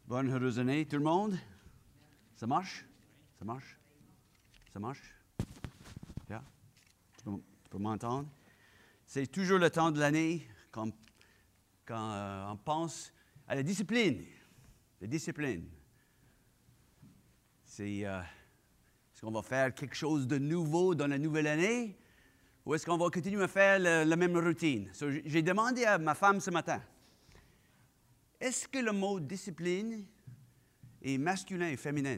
Bonne heureuse année, tout le monde. Ça marche? Ça marche? Ça marche? Yeah. Tu peux m'entendre? C'est toujours le temps de l'année quand on pense à la discipline. La discipline. Est-ce qu'on va faire quelque chose de nouveau dans la nouvelle année ou est-ce qu'on va continuer à faire la même routine? J'ai demandé à ma femme ce matin, est-ce que le mot discipline est masculin et féminin?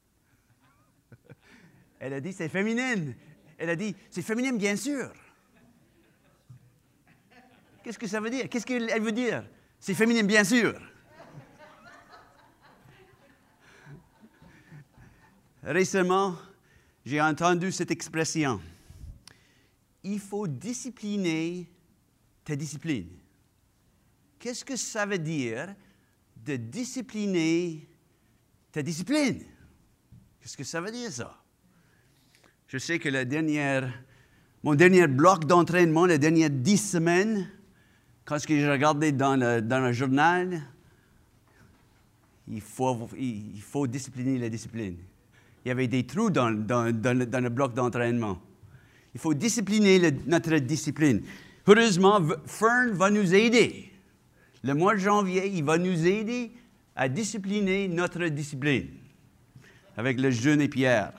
Elle a dit, c'est féminin. Elle a dit, c'est féminin, bien sûr. Qu'est-ce que ça veut dire? Qu'est-ce qu'elle veut dire? C'est féminin, bien sûr. Récemment, j'ai entendu cette expression. Il faut discipliner ta discipline. Qu'est-ce que ça veut dire de discipliner ta discipline? Qu'est-ce que ça veut dire, ça? Je sais que mon dernier bloc d'entraînement, les dernières 10 semaines, quand j'ai regardé dans le journal, il faut discipliner la discipline. Il y avait des trous dans le bloc d'entraînement. Il faut discipliner notre discipline. Heureusement, Fern va nous aider. Le mois de janvier, il va nous aider à discipliner notre discipline avec le jeûne et prière.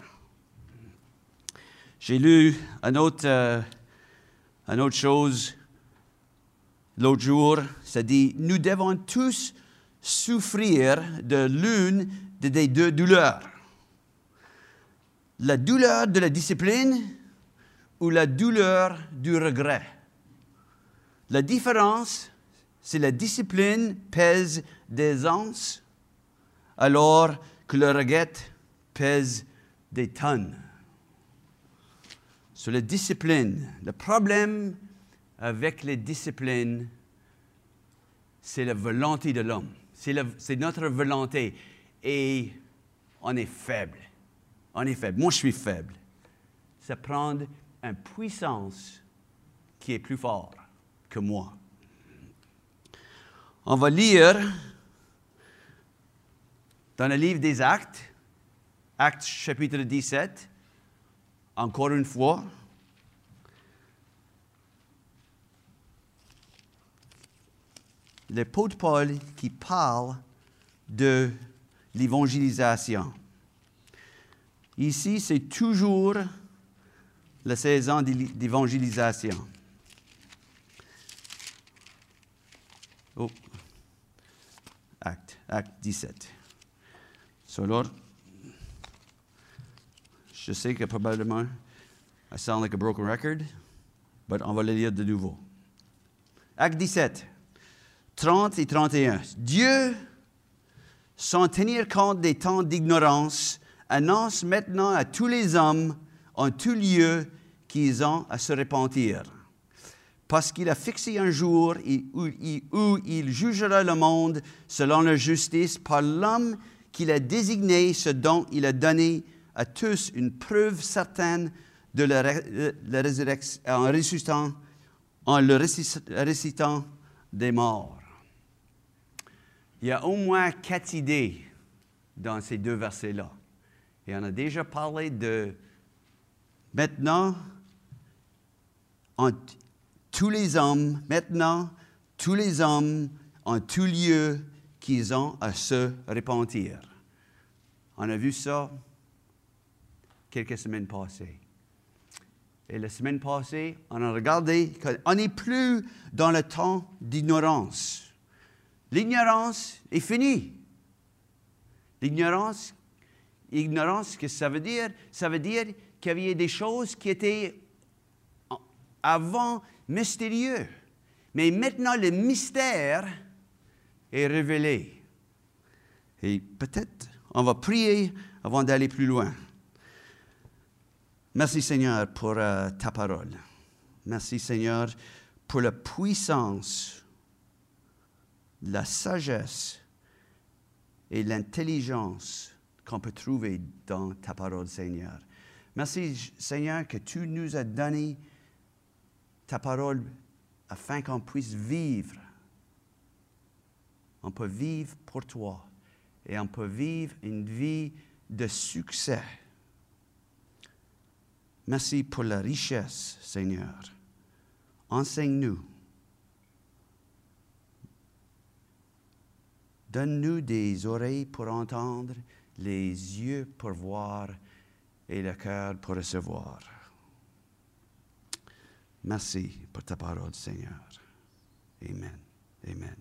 J'ai lu une autre chose l'autre jour. Ça dit, nous devons tous souffrir de l'une des deux douleurs. La douleur de la discipline ou la douleur du regret. La différence, c'est la discipline pèse des onces, alors que le regret pèse des tonnes. Sur la discipline, le problème avec les disciplines, c'est la volonté de l'homme. C'est notre volonté. Et on est faible. On est faible. Moi, je suis faible. Ça prend une puissance qui est plus forte que moi. On va lire dans le livre des Actes, Actes chapitre 17, encore une fois. L'apôtre Paul qui parle de l'évangélisation. Ici, c'est toujours la saison d'évangélisation. Oh, Acte 17. Alors, je sais que probablement, I sound like a broken record, but on va le lire de nouveau. Acte 17, 30 et 31. Dieu, sans tenir compte des temps d'ignorance, annonce maintenant à tous les hommes en tout lieu qu'ils ont à se repentir. Parce qu'il a fixé un jour où il jugera le monde selon la justice par l'homme qu'il a désigné, ce dont il a donné à tous une preuve certaine de la résurrection, en le ressuscitant des morts. Il y a au moins 4 idées dans ces 2 versets-là. Et on a déjà parlé de maintenant, tous les hommes en tout lieu qu'ils ont à se repentir. On a vu ça quelques semaines passées. Et la semaine passée, on a regardé qu'on n'est plus dans le temps d'ignorance. L'ignorance est finie. L'ignorance, qu'est-ce que ça veut dire? Ça veut dire qu'il y avait des choses qui étaient avant mystérieux. Mais maintenant, le mystère est révélé. Et peut-être, on va prier avant d'aller plus loin. Merci Seigneur pour ta parole. Merci Seigneur pour la puissance, la sagesse et l'intelligence qu'on peut trouver dans ta parole, Seigneur. Merci, Seigneur, que tu nous as donné ta parole afin qu'on puisse vivre. On peut vivre pour toi. et on peut vivre une vie de succès. Merci pour la richesse, Seigneur. Enseigne-nous. Donne-nous des oreilles pour entendre, les yeux pour voir et le cœur pour recevoir. Merci pour ta parole, Seigneur. Amen. Amen.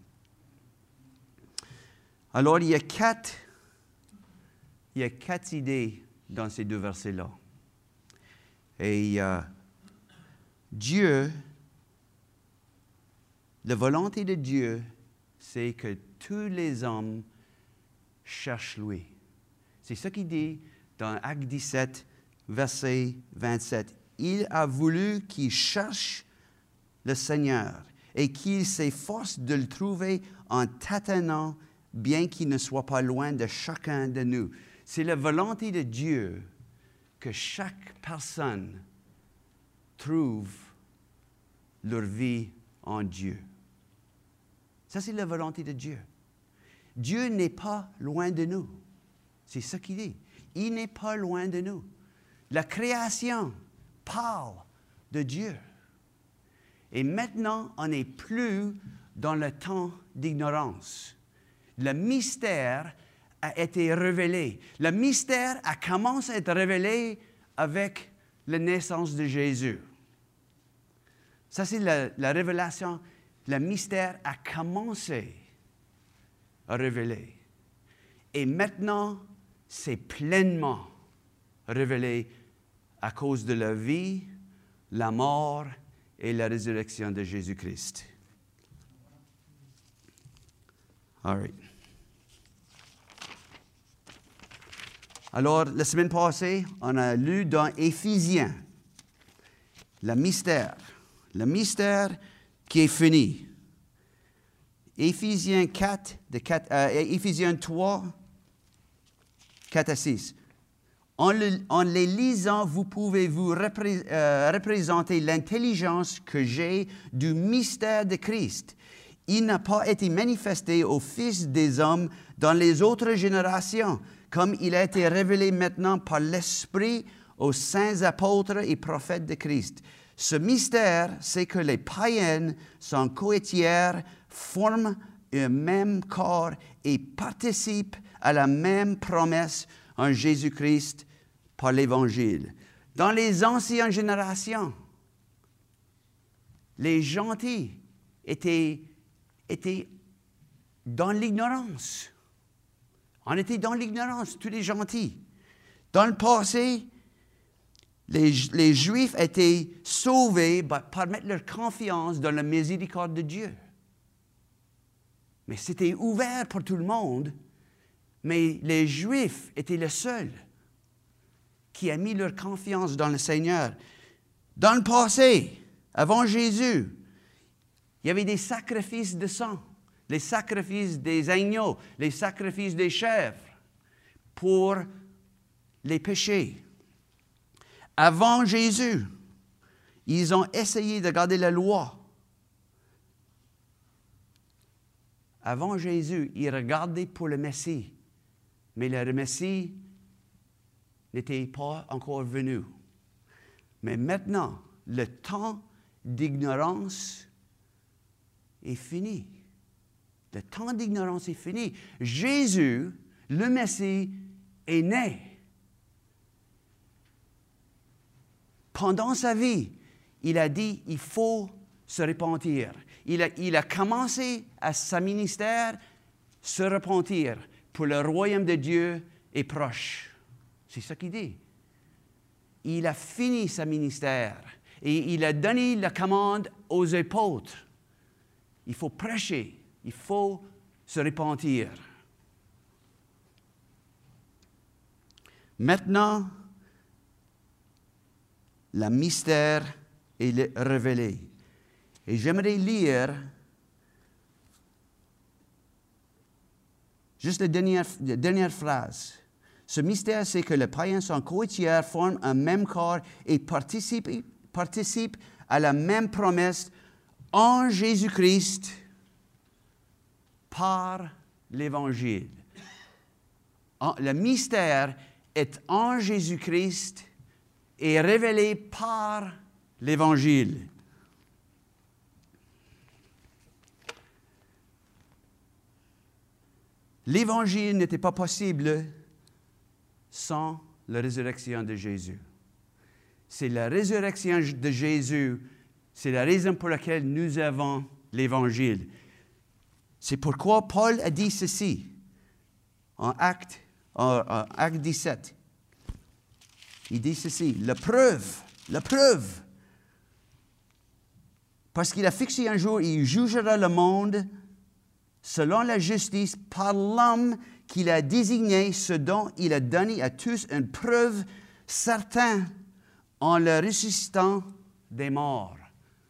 Alors, il y a quatre idées dans ces deux versets-là. Et Dieu, la volonté de Dieu, c'est que tous les hommes cherchent lui. C'est ce qu'il dit dans Acte 17, verset 27. Il a voulu qu'ils cherchent le Seigneur et qu'ils s'efforcent de le trouver en tâtonnant, bien qu'il ne soit pas loin de chacun de nous. C'est la volonté de Dieu que chaque personne trouve leur vie en Dieu. Ça, c'est la volonté de Dieu. Dieu n'est pas loin de nous. C'est ce qu'il dit. Il n'est pas loin de nous. La création parle de Dieu. Et maintenant, on n'est plus dans le temps d'ignorance. Le mystère a été révélé. Le mystère a commencé à être révélé avec la naissance de Jésus. Ça, c'est la révélation. Le mystère a commencé à révéler. Et maintenant, c'est pleinement révélé à cause de la vie, la mort et la résurrection de Jésus-Christ. All right. Alors, la semaine passée, on a lu dans Éphésiens le mystère qui est fini. Éphésiens 3, 4 à 6. En les lisant, vous pouvez vous représenter l'intelligence que j'ai du mystère de Christ. Il n'a pas été manifesté aux fils des hommes dans les autres générations, comme il a été révélé maintenant par l'Esprit aux saints apôtres et prophètes de Christ. Ce mystère, c'est que les païens sont cohéritiers, forment un même corps et participent à la même promesse en Jésus-Christ par l'Évangile. Dans les anciennes générations, les gentils étaient dans l'ignorance. On était dans l'ignorance, tous les gentils. Dans le passé, les Juifs étaient sauvés par mettre leur confiance dans la miséricorde de Dieu. Mais c'était ouvert pour tout le monde, mais les Juifs étaient les seuls qui ont mis leur confiance dans le Seigneur. Dans le passé, avant Jésus, il y avait des sacrifices de sang, les sacrifices des agneaux, les sacrifices des chèvres pour les péchés. Avant Jésus, ils ont essayé de garder la loi. Avant Jésus, ils regardaient pour le Messie, mais le Messie n'était pas encore venu. Mais maintenant, le temps d'ignorance est fini. Le temps d'ignorance est fini. Jésus, le Messie, est né. Pendant sa vie, il a dit, il faut se repentir. Il a commencé à son ministère, se repentir, pour le royaume de Dieu est proche. C'est ce qu'il dit. Il a fini son ministère et il a donné la commande aux apôtres. Il faut prêcher, il faut se repentir. Maintenant, le mystère est révélé. Et j'aimerais lire juste la dernière phrase. Ce mystère, c'est que les païens sont cohéritiers, forment un même corps et participent à la même promesse en Jésus-Christ par l'Évangile. Le mystère est en Jésus-Christ et révélé par l'Évangile. L'Évangile n'était pas possible sans la résurrection de Jésus. C'est la résurrection de Jésus, c'est la raison pour laquelle nous avons l'Évangile. C'est pourquoi Paul a dit ceci en Acte 17. Il dit ceci, la preuve, parce qu'il a fixé un jour, il jugera le monde selon la justice par l'homme qu'il a désigné, ce dont il a donné à tous une preuve certaine en le ressuscitant des morts.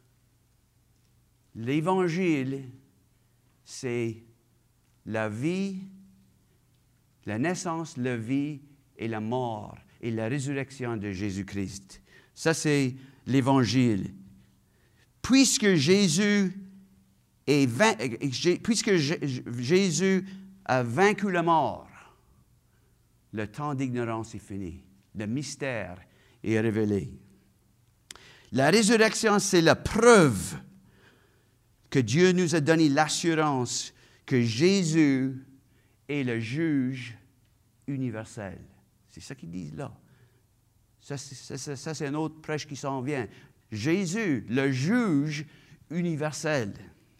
L'Évangile, c'est la vie, la naissance, la vie et la mort et la résurrection de Jésus-Christ. Ça, c'est l'Évangile. Puisque Jésus a vaincu la mort, le temps d'ignorance est fini. Le mystère est révélé. La résurrection, c'est la preuve que Dieu nous a donné l'assurance que Jésus est le juge universel. C'est ça qu'ils disent là. Ça, c'est un autre prêche qui s'en vient. Jésus, le juge universel.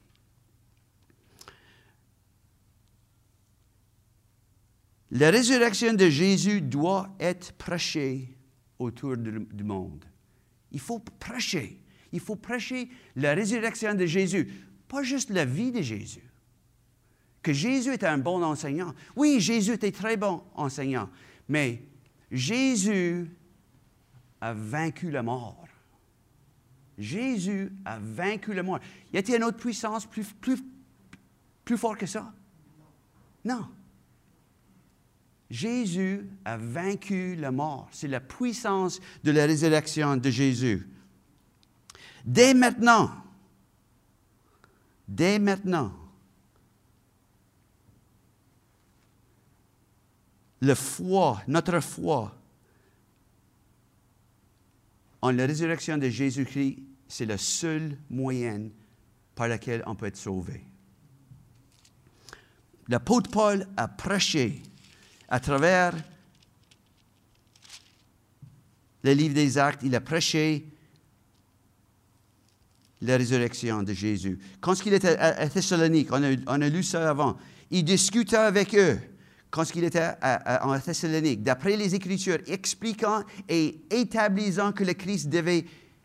La résurrection de Jésus doit être prêchée autour du monde. Il faut prêcher. Il faut prêcher la résurrection de Jésus, pas juste la vie de Jésus. Que Jésus était un bon enseignant. Oui, Jésus était très bon enseignant, mais Jésus a vaincu la mort. Jésus a vaincu la mort. Y a-t-il une autre puissance plus forte que ça? Non. Jésus a vaincu la mort. C'est la puissance de la résurrection de Jésus. Dès maintenant, notre foi en la résurrection de Jésus-Christ, c'est le seul moyen par lequel on peut être sauvé. L'apôtre Paul a prêché à travers le livre des Actes, il a prêché la résurrection de Jésus. Quand il était à Thessalonique, on a lu ça avant, il discuta avec eux quand il était en Thessalonique, d'après les Écritures, expliquant et établissant que le Christ devait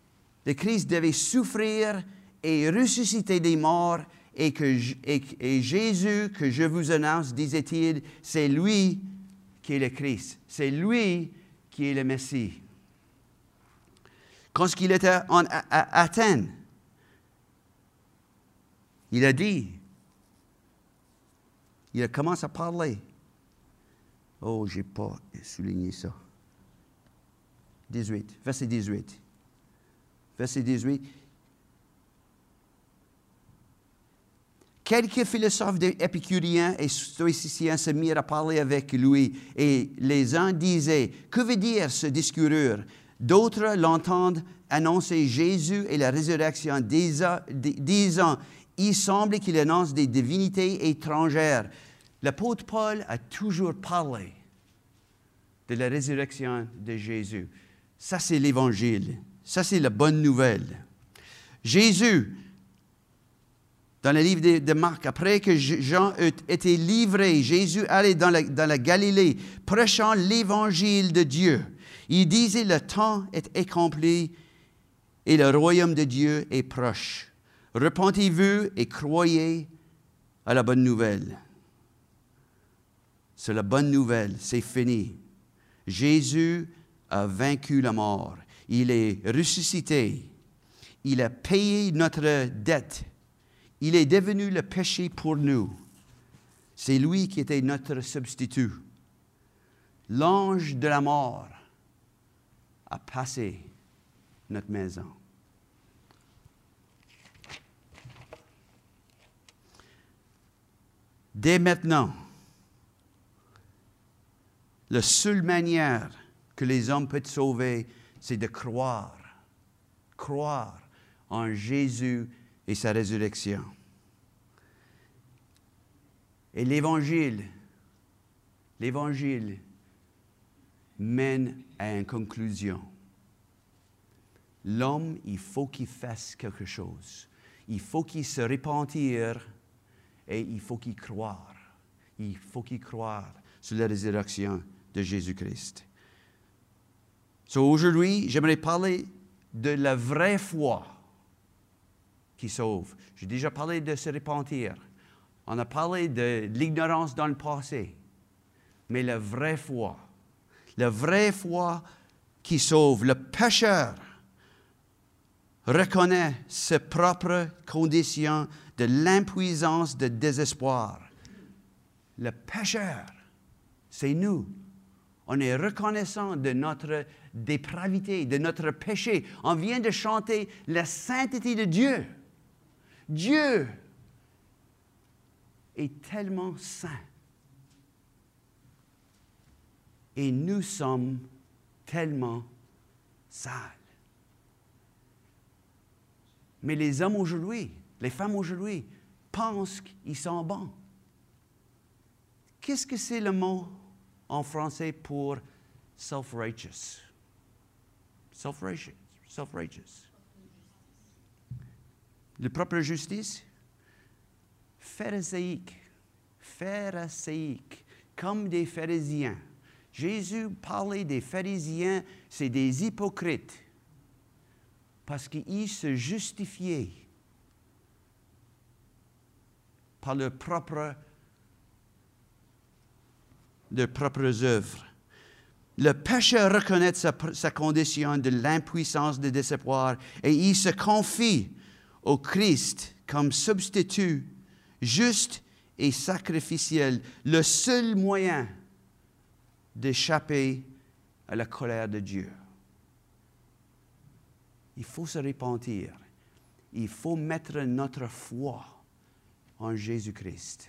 souffrir et ressusciter des morts, et Jésus, que je vous annonce, disait-il, c'est lui qui est le Christ. C'est lui qui est le Messie. Quand il était à Athènes, il a dit, il a commencé à parler. Oh, je n'ai pas souligné ça. 18, verset 18. Verset 18. Quelques philosophes épicuriens et stoïciens se mirent à parler avec lui, et les uns disaient, « Que veut dire ce discours ?» D'autres l'entendent annoncer Jésus et la résurrection, disant, « Il semble qu'il annonce des divinités étrangères. » L'apôtre Paul a toujours parlé de la résurrection de Jésus. Ça, c'est l'Évangile. Ça, c'est la bonne nouvelle. Jésus, dans le livre de Marc, après que Jean ait été livré, Jésus allait dans la Galilée, prêchant l'Évangile de Dieu. Il disait, le temps est accompli et le royaume de Dieu est proche. Repentez-vous et croyez à la bonne nouvelle. C'est la bonne nouvelle, c'est fini. Jésus a vaincu la mort. Il est ressuscité. Il a payé notre dette. Il est devenu le péché pour nous. C'est lui qui était notre substitut. L'ange de la mort a passé notre maison. Dès maintenant, La seule manière que les hommes peuvent être sauvés, c'est de croire. Croire en Jésus et sa résurrection. Et l'Évangile mène à une conclusion. L'homme, il faut qu'il fasse quelque chose. Il faut qu'il se repentir et il faut qu'il croire. Il faut qu'il croire sur la résurrection de Jésus-Christ. Aujourd'hui, j'aimerais parler de la vraie foi qui sauve. J'ai déjà parlé de se repentir. On a parlé de l'ignorance dans le passé. Mais la vraie foi qui sauve, le pécheur reconnaît ses propres conditions de l'impuissance, de désespoir. Le pécheur, c'est nous. On est reconnaissant de notre dépravité, de notre péché. On vient de chanter la sainteté de Dieu. Dieu est tellement saint. Et nous sommes tellement sales. Mais les hommes aujourd'hui, les femmes aujourd'hui, pensent qu'ils sont bons. Qu'est-ce que c'est le mot en français pour self-righteous? Self-righteous. Le propre justice? Pharisaique, comme des pharisiens. Jésus parlait des pharisiens, c'est des hypocrites, parce qu'ils se justifiaient par leurs propres œuvres. Le pécheur reconnaît sa condition de l'impuissance, de désespoir, et il se confie au Christ comme substitut juste et sacrificiel, le seul moyen d'échapper à la colère de Dieu. Il faut se repentir. Il faut mettre notre foi en Jésus-Christ.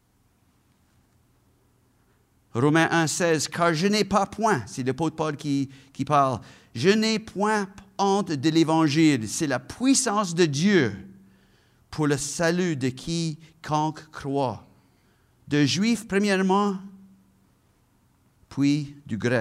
Romains 1,16, « Car je n'ai pas point », c'est l'apôtre Paul qui parle, « je n'ai point honte de l'Évangile, c'est la puissance de Dieu pour le salut de quiconque croit, de Juifs premièrement, puis du grec. »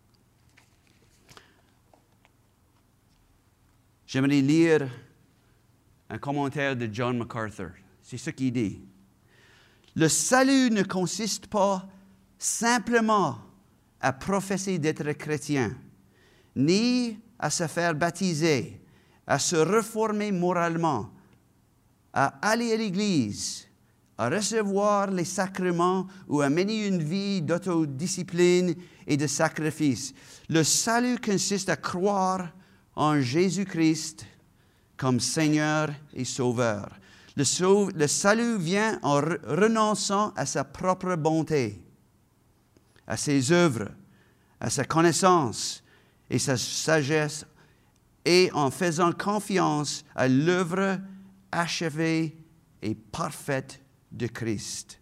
J'aimerais lire un commentaire de John MacArthur. C'est ce qu'il dit. « Le salut ne consiste pas simplement à professer d'être chrétien, ni à se faire baptiser, à se reformer moralement, à aller à l'Église, à recevoir les sacrements ou à mener une vie d'autodiscipline et de sacrifice. Le salut consiste à croire en Jésus-Christ comme Seigneur et Sauveur. Le salut vient en renonçant à sa propre bonté, à ses œuvres, à sa connaissance et sa sagesse, et en faisant confiance à l'œuvre achevée et parfaite de Christ.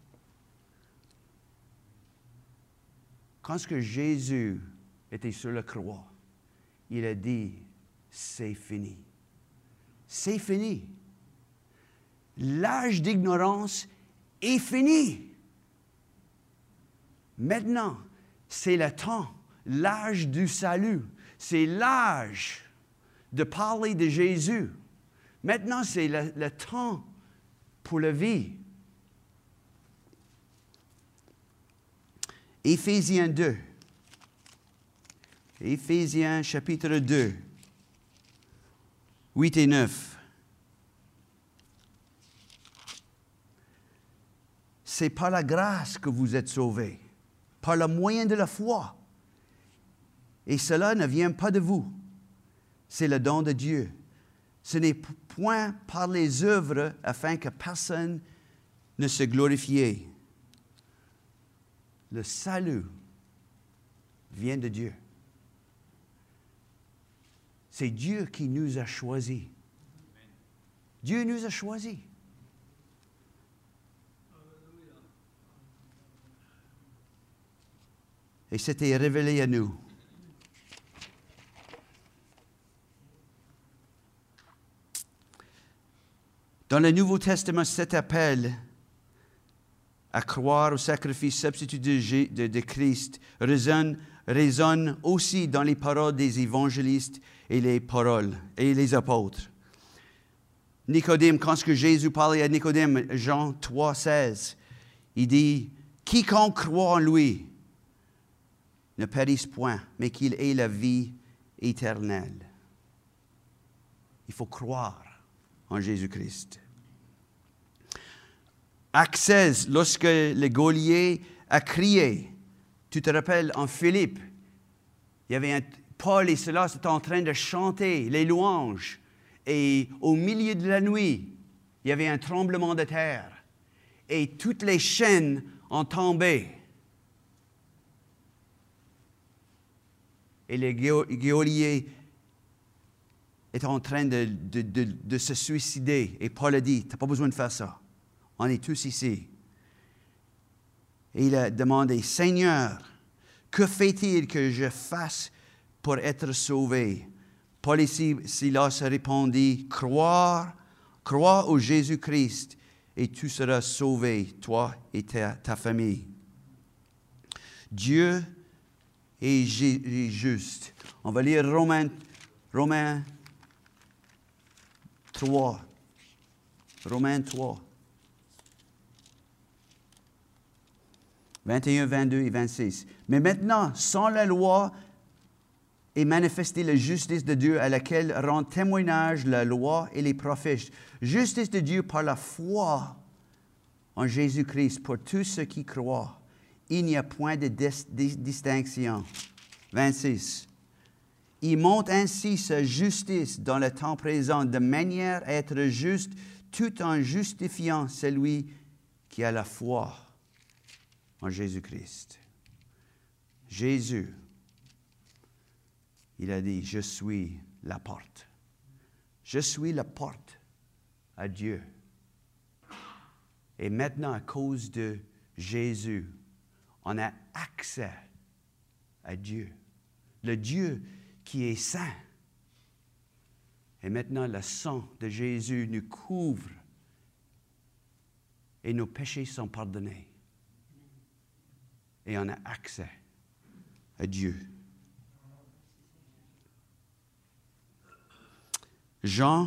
Quand Jésus était sur la croix, il a dit, c'est fini. C'est fini. L'âge d'ignorance est fini. Maintenant, c'est le temps, l'âge du salut. C'est l'âge de parler de Jésus. Maintenant, c'est le temps pour la vie. Éphésiens 2. Éphésiens chapitre 2, 8 et 9. C'est par la grâce que vous êtes sauvés, par le moyen de la foi. Et cela ne vient pas de vous. C'est le don de Dieu. Ce n'est point par les œuvres afin que personne ne se glorifie. Le salut vient de Dieu. C'est Dieu qui nous a choisis. Dieu nous a choisis. Et c'était révélé à nous. Dans le Nouveau Testament, cet appel à croire au sacrifice substitut de Christ résonne aussi dans les paroles des évangélistes et les apôtres. Nicodème, quand Jésus parlait à Nicodème, Jean 3, 16, il dit « Quiconque croit en lui ne périsse point, mais qu'il ait la vie éternelle. » Il faut croire en Jésus-Christ. Acte 16, lorsque le geôlier a crié, tu te rappelles, en Philippe, il y avait Paul et Silas étaient en train de chanter les louanges. Et au milieu de la nuit, il y avait un tremblement de terre. Et toutes les chaînes ont tombé. Et le geôlier est en train de se suicider. Et Paul a dit, tu n'as pas besoin de faire ça. On est tous ici. Et il a demandé, Seigneur, que fait-il que je fasse pour être sauvé? Paul et Silas répondit, crois au Jésus-Christ et tu seras sauvé, toi et ta famille. Dieu est juste. On va lire Romains 3. Romains 3. 21, 22 et 26. Mais maintenant, sans la loi, est manifestée la justice de Dieu à laquelle rend témoignage la loi et les prophètes. Justice de Dieu par la foi en Jésus-Christ pour tous ceux qui croient. Il n'y a point de distinction. 26. Il montre ainsi sa justice dans le temps présent de manière à être juste tout en justifiant celui qui a la foi en Jésus-Christ. Jésus, il a dit, je suis la porte. Je suis la porte à Dieu. Et maintenant, à cause de Jésus, on a accès à Dieu. Le Dieu qui est saint. Et maintenant, le sang de Jésus nous couvre et nos péchés sont pardonnés. Et on a accès à Dieu. Jean,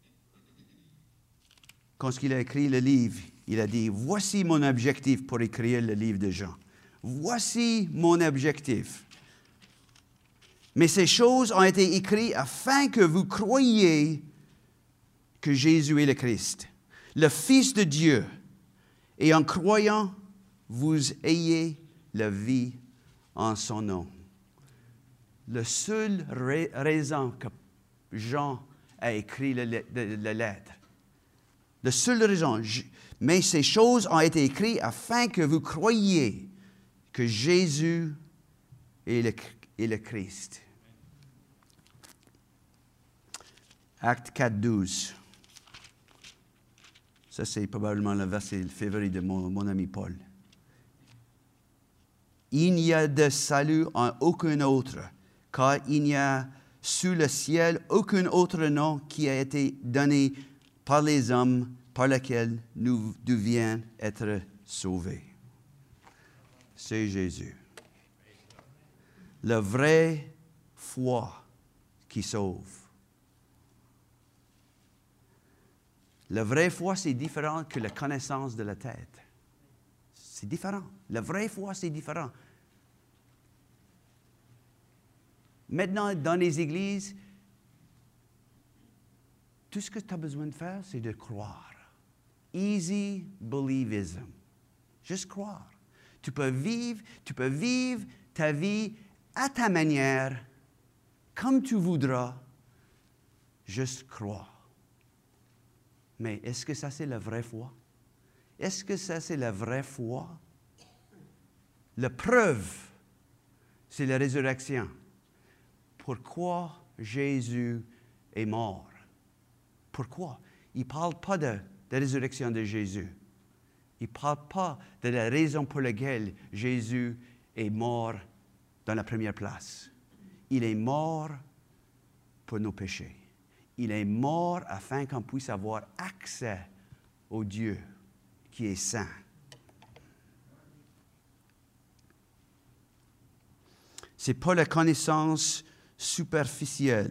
quand il a écrit le livre, il a dit, voici mon objectif pour écrire le livre de Jean. Voici mon objectif. Mais ces choses ont été écrites afin que vous croyiez que Jésus est le Christ, le Fils de Dieu, et en croyant, vous ayez la vie en son nom. La seule raison que Jean a écrit la lettre, la seule raison, mais ces choses ont été écrites afin que vous croyiez que Jésus est le Christ. Acte 4, 12. Ça, c'est probablement le verset favori de mon ami Paul. Il n'y a de salut en aucun autre, car il n'y a sous le ciel aucun autre nom qui a été donné par les hommes par lequel nous devions être sauvés. C'est Jésus. La vraie foi qui sauve. La vraie foi, c'est différent que la connaissance de la tête. C'est différent. La vraie foi, c'est différent. Maintenant, dans les églises, tout ce que tu as besoin de faire, c'est de croire. Easy believism. Juste croire. Tu peux vivre ta vie à ta manière, comme tu voudras. Juste croire. Mais est-ce que ça, c'est la vraie foi? Est-ce que ça, c'est la vraie foi? La preuve, c'est la résurrection. Pourquoi Jésus est mort? Pourquoi? Il ne parle pas de la résurrection de Jésus. Il ne parle pas de la raison pour laquelle Jésus est mort dans la première place. Il est mort pour nos péchés. Il est mort afin qu'on puisse avoir accès au Dieu qui est saint. Ce n'est pas la connaissance superficielle.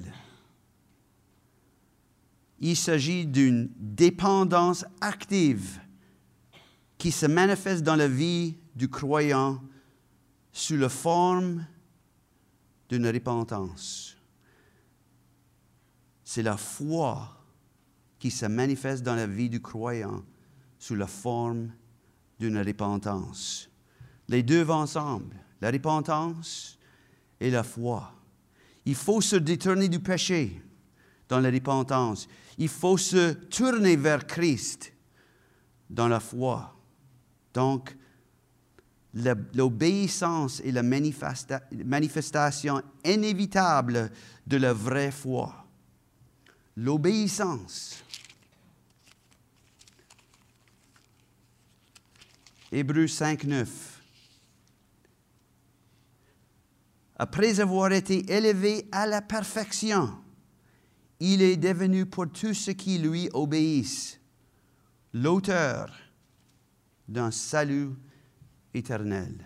Il s'agit d'une dépendance active qui se manifeste dans la vie du croyant sous la forme d'une repentance. C'est la foi qui se manifeste dans la vie du croyant sous la forme d'une repentance. Les deux vont ensemble, la repentance et la foi. Il faut se détourner du péché dans la repentance. Il faut se tourner vers Christ dans la foi. Donc, l'obéissance est la manifestation inévitable de la vraie foi. L'obéissance. Hébreux 5:9. Après avoir été élevé à la perfection, il est devenu pour tous ceux qui lui obéissent l'auteur d'un salut éternel.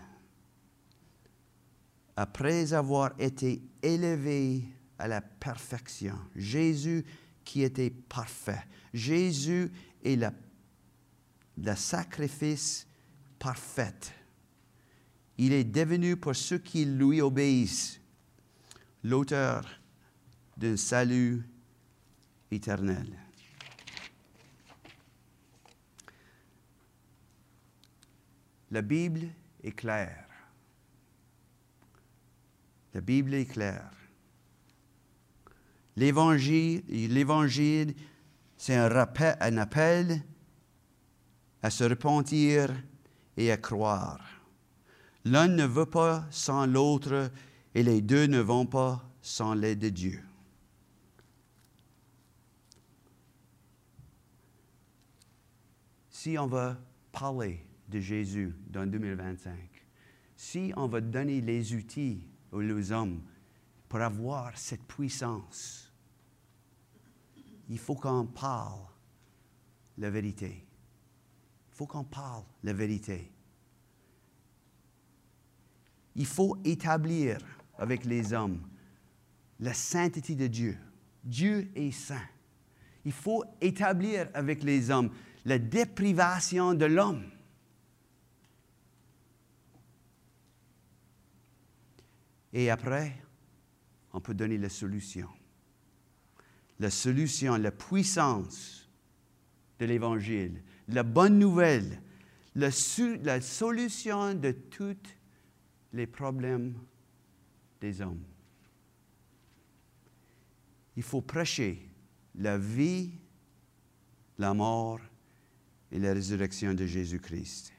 Après avoir été élevé à la perfection, Jésus qui était parfait, Jésus est le sacrifice parfait. Il est devenu pour ceux qui lui obéissent l'auteur d'un salut éternel. La Bible est claire. La Bible est claire. L'Évangile, c'est un appel à se repentir et à croire. L'un ne veut pas sans l'autre et les deux ne vont pas sans l'aide de Dieu. Si on veut parler de Jésus dans 2025, si on veut donner les outils aux hommes pour avoir cette puissance, il faut qu'on parle la vérité. Il faut qu'on parle la vérité. Il faut établir avec les hommes la sainteté de Dieu. Dieu est saint. Il faut établir avec les hommes la déprivation de l'homme. Et après, on peut donner la solution. La solution, la puissance de l'Évangile, la bonne nouvelle, la solution de tous les problèmes des hommes. Il faut prêcher la vie, la mort et la résurrection de Jésus-Christ.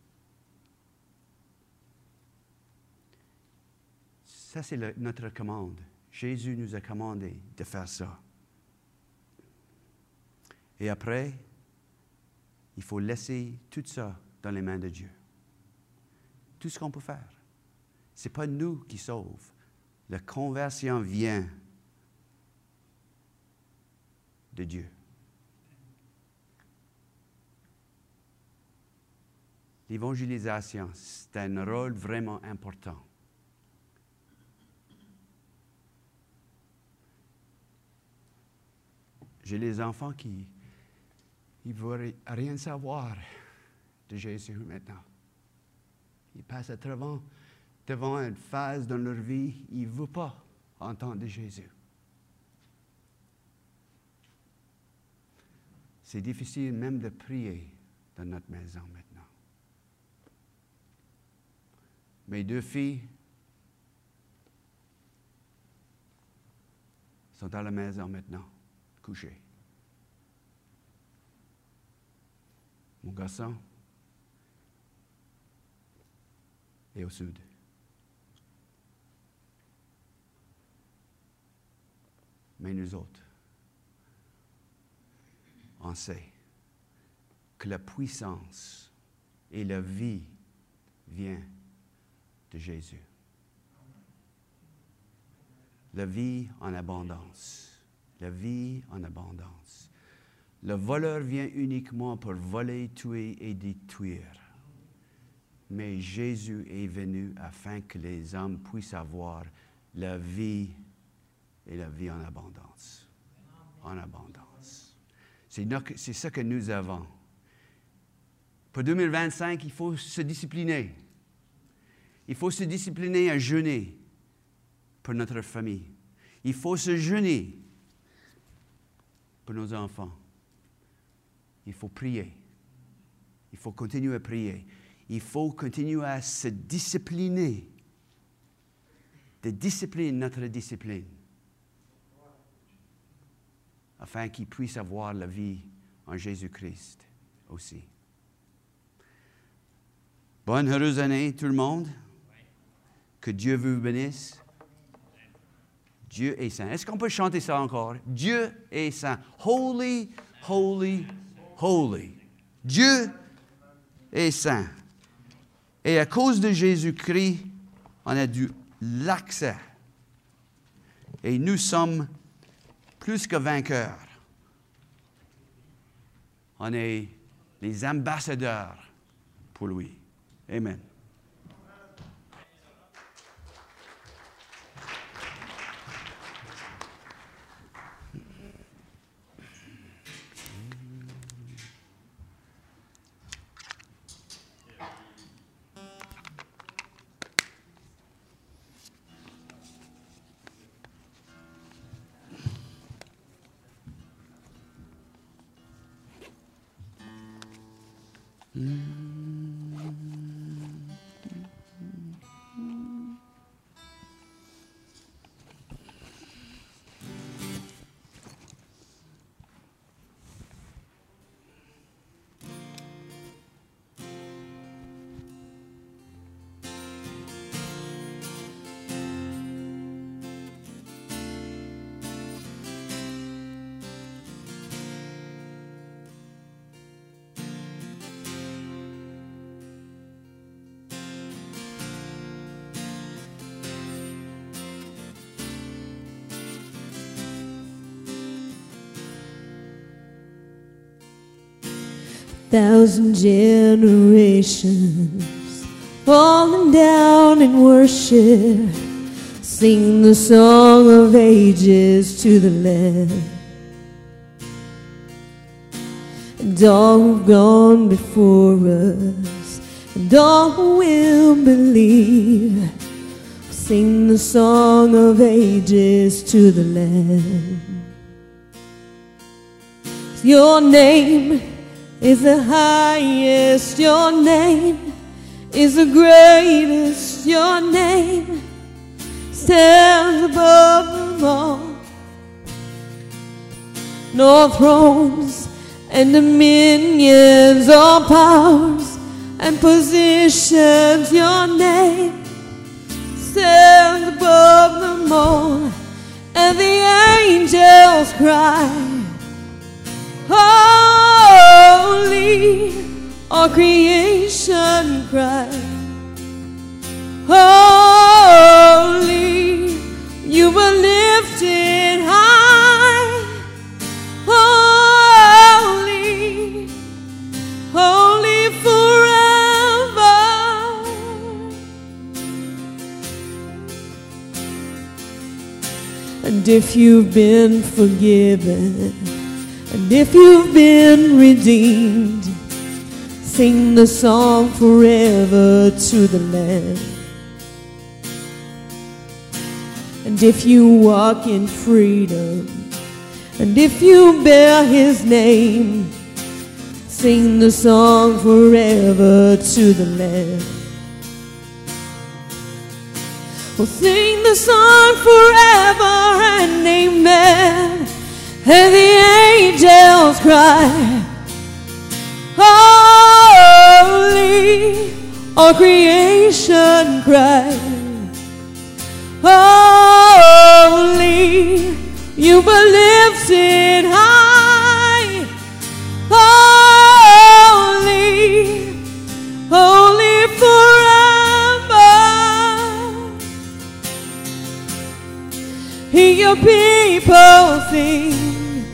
Ça, c'est notre commande. Jésus nous a commandé de faire ça. Et après, il faut laisser tout ça dans les mains de Dieu. Tout ce qu'on peut faire. Ce n'est pas nous qui sauvons. La conversion vient de Dieu. L'évangélisation, c'est un rôle vraiment important. J'ai les enfants qui ne veulent rien savoir de Jésus maintenant. Ils passent devant une phase dans leur vie, ils ne veulent pas entendre de Jésus. C'est difficile même de prier dans notre maison maintenant. Mes deux filles sont à la maison maintenant, couchées. Mon garçon est au sud. Mais nous autres, on sait que la puissance et la vie vient de Jésus. la vie en abondance. La vie en abondance. Le voleur vient uniquement pour voler, tuer et détruire. Mais Jésus est venu afin que les hommes puissent avoir la vie et la vie en abondance. En abondance. C'est ça que nous avons. Pour 2025, il faut se discipliner. Il faut se discipliner à jeûner pour notre famille. Il faut se jeûner pour nos enfants. Il faut prier. Il faut continuer à prier. Il faut continuer à se discipliner. De discipliner notre discipline. Afin qu'ils puissent avoir la vie en Jésus-Christ aussi. Bonne heureuse année, tout le monde. Que Dieu vous bénisse. Dieu est saint. Est-ce qu'on peut chanter ça encore? Dieu est saint. Holy, holy, holy. Dieu est saint. Et à cause de Jésus-Christ, on a l'accès. Et nous sommes plus que vainqueurs. On est les ambassadeurs pour lui. Amen. Thousand generations falling down in worship, sing the song of ages to the Lamb. And all who've gone before us, and all who will believe, sing the song of ages to the Lamb. Your name is the highest, your name is the greatest, your name stands above them all. No thrones and dominions, all powers and positions, your name stands above them all. And the angels cry, holy, all creation cries, holy, you were lifted high, holy, holy forever. And if you've been forgiven, and if you've been redeemed, sing the song forever to the Lamb. And if you walk in freedom, and if you bear His name, sing the song forever to the Lamb. Well, sing the song forever and amen. And the angels cry, holy, all creation cries, holy, you were lifted high, holy, holy forever. Hear your people sing,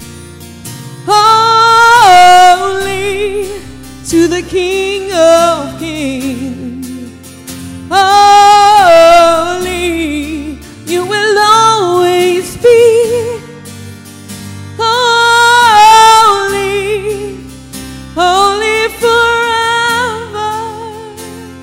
holy to the King of Kings. Oh,